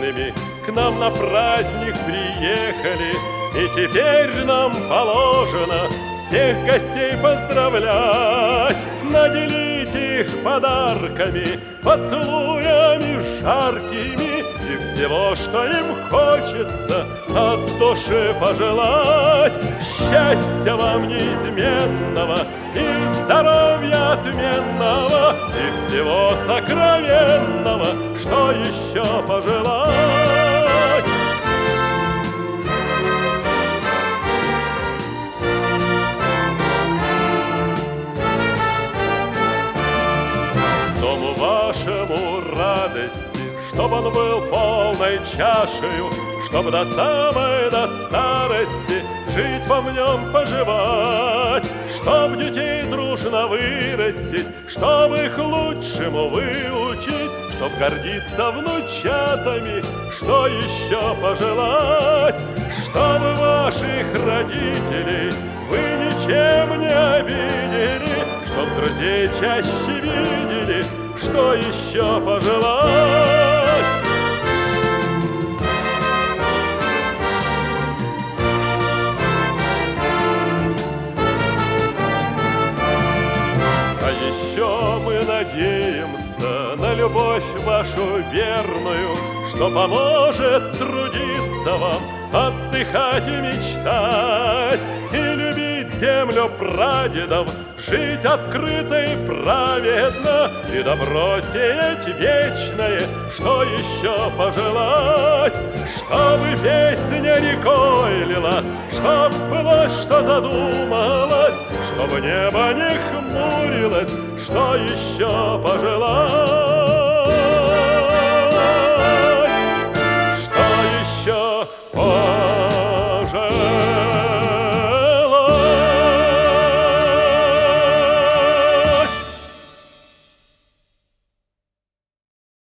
родителями к нам на праздник приехали, и теперь нам положено всех гостей поздравлять, наделить их подарками, поцелуями жаркими и всего, что им хочется от души пожелать. Счастья вам неизменного и здоровья отменного и всего сокровенного, что еще пожелать. Дому вашему радости, чтоб он был полной чашею, чтоб до самой до старости жить вам в нем поживать, чтоб детей дружно вырастить, чтоб их лучшему выучить, чтоб гордиться внучатами, что еще пожелать, чтобы ваших родителей вы ничем не обидели, чтоб друзей чаще видели, что еще пожелать. А еще мы надеемся на любовь вашу верную, что поможет трудиться вам, отдыхать и мечтать, и любить землю прадедов, жить открыто и праведно, и добро сеять вечное, что еще пожелать, чтобы песня рекой лилась, чтоб сбылось, что задумалось, чтобы небо не хмурилось, что еще пожелать.